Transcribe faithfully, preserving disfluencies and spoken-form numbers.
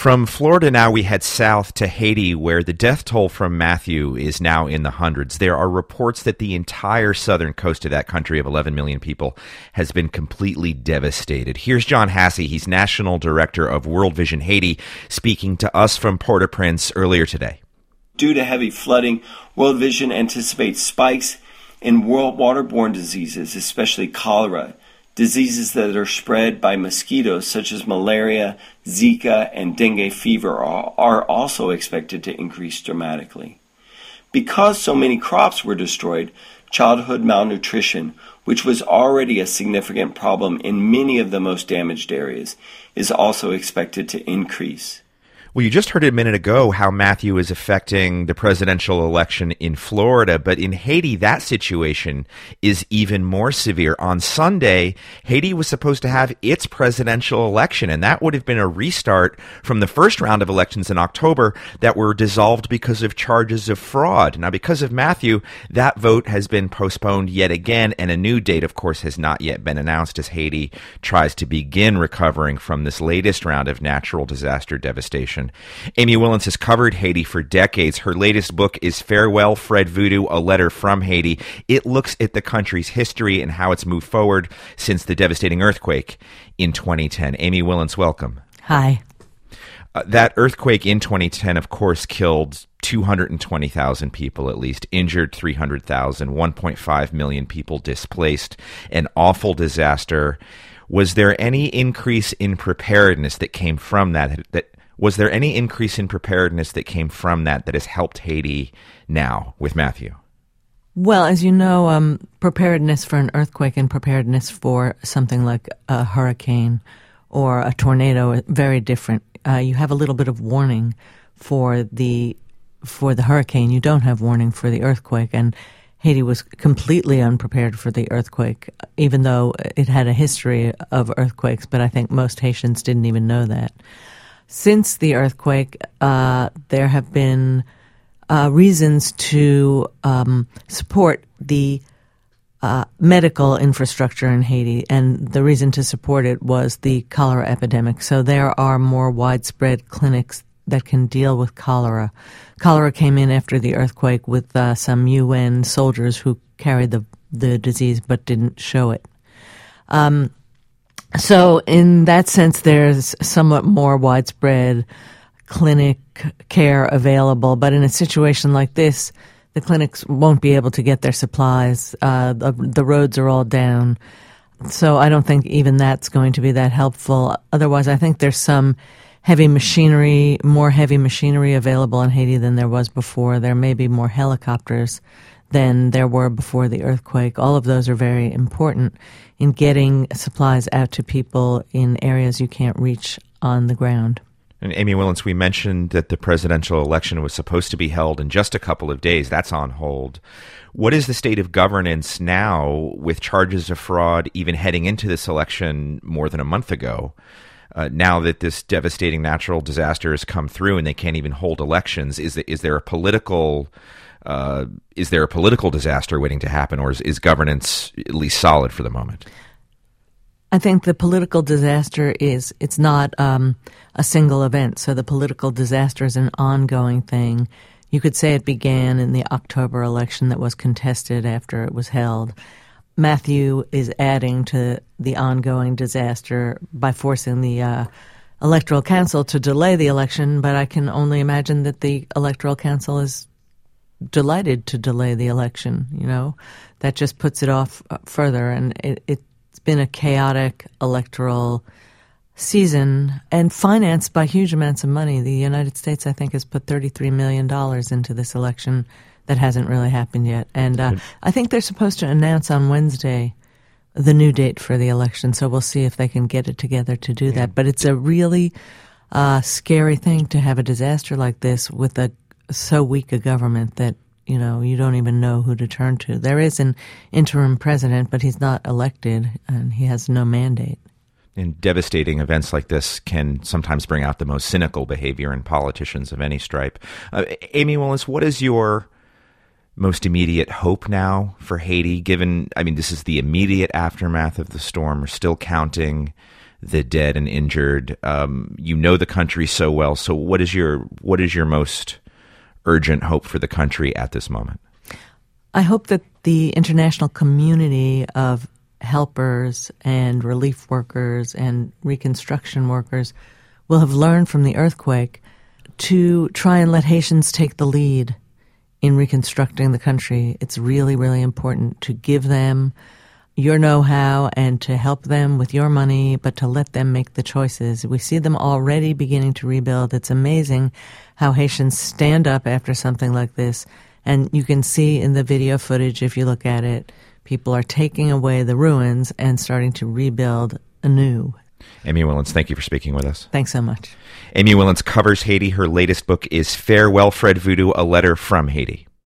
From Florida now we head south to Haiti, where the death toll from Matthew is now in the hundreds. There are reports that the entire southern coast of that country of eleven million people has been completely devastated. Here's John Hasse. He's National Director of World Vision Haiti, speaking to us from Port-au-Prince earlier today. Due to heavy flooding, World Vision anticipates spikes in world waterborne diseases, especially cholera. Diseases that are spread by mosquitoes such as malaria, Zika, and dengue fever are, are also expected to increase dramatically. Because so many crops were destroyed, childhood malnutrition, which was already a significant problem in many of the most damaged areas, is also expected to increase. Well, you just heard a minute ago how Matthew is affecting the presidential election in Florida, but in Haiti, that situation is even more severe. On Sunday, Haiti was supposed to have its presidential election, and that would have been a restart from the first round of elections in October that were dissolved because of charges of fraud. Now, because of Matthew, that vote has been postponed yet again, and a new date, of course, has not yet been announced as Haiti tries to begin recovering from this latest round of natural disaster devastation. Amy Willens has covered Haiti for decades. Her latest book is Farewell, Fred Voodoo, A Letter from Haiti. It looks at the country's history and how it's moved forward since the devastating earthquake in twenty ten. Amy Willens, welcome. Hi. Uh, that earthquake in twenty ten, of course, killed two hundred twenty thousand people at least, injured three hundred thousand, one point five million people displaced, an awful disaster. Was there any increase in preparedness that came from that? that Was there any increase in preparedness that came from that that has helped Haiti now with Matthew? Well, as you know, um, preparedness for an earthquake and preparedness for something like a hurricane or a tornado are very different. Uh, you have a little bit of warning for the for the hurricane. You don't have warning for the earthquake, and Haiti was completely unprepared for the earthquake, even though it had a history of earthquakes, but I think most Haitians didn't even know that. Since the earthquake, uh, there have been uh, reasons to um, support the uh, medical infrastructure in Haiti, and the reason to support it was the cholera epidemic. So there are more widespread clinics that can deal with cholera. Cholera came in after the earthquake with uh, some U N soldiers who carried the, the disease but didn't show it. Um So in that sense, there's somewhat more widespread clinic care available. But in a situation like this, the clinics won't be able to get their supplies. Uh, the, the roads are all down. So I don't think even that's going to be that helpful. Otherwise, I think there's some heavy machinery, more heavy machinery available in Haiti than there was before. There may be more helicopters than there were before the earthquake. All of those are very important in getting supplies out to people in areas you can't reach on the ground. And Amy Willens, we mentioned that the presidential election was supposed to be held in just a couple of days. That's on hold. What is the state of governance now with charges of fraud even heading into this election more than a month ago? Uh, now that this devastating natural disaster has come through and they can't even hold elections, is, the, is there a political... Uh, is there a political disaster waiting to happen, or is, is governance at least solid for the moment? I think the political disaster is, it's not um, a single event. So the political disaster is an ongoing thing. You could say it began in the October election that was contested after it was held. Matthew is adding to the ongoing disaster by forcing the uh, Electoral Council to delay the election, but I can only imagine that the Electoral Council is delighted to delay the election. You know, that just puts it off further, and it, it's been a chaotic electoral season and financed by huge amounts of money. The United States, I think, has put thirty-three million dollars into this election that hasn't really happened yet, and uh, I think they're supposed to announce on Wednesday the new date for the election, so we'll see if they can get it together to do yeah. that. But it's a really uh, scary thing to have a disaster like this with a so weak a government that, you know, you don't even know who to turn to. There is an interim president, but he's not elected, and he has no mandate. And devastating events like this can sometimes bring out the most cynical behavior in politicians of any stripe. Uh, Amy Willens, what is your most immediate hope now for Haiti, given, I mean, this is the immediate aftermath of the storm. We're still counting the dead and injured. Um, you know the country so well. So what is your what is your most urgent hope for the country at this moment? I hope that the international community of helpers and relief workers and reconstruction workers will have learned from the earthquake to try and let Haitians take the lead in reconstructing the country. It's really, really important to give them your know-how and to help them with your money, but to let them make the choices. We see them already beginning to rebuild. It's amazing how Haitians stand up after something like this. And you can see in the video footage, if you look at it, people are taking away the ruins and starting to rebuild anew. Amy Willens, thank you for speaking with us. Thanks so much. Amy Willens covers Haiti. Her latest book is Farewell, Fred Voodoo, A Letter from Haiti.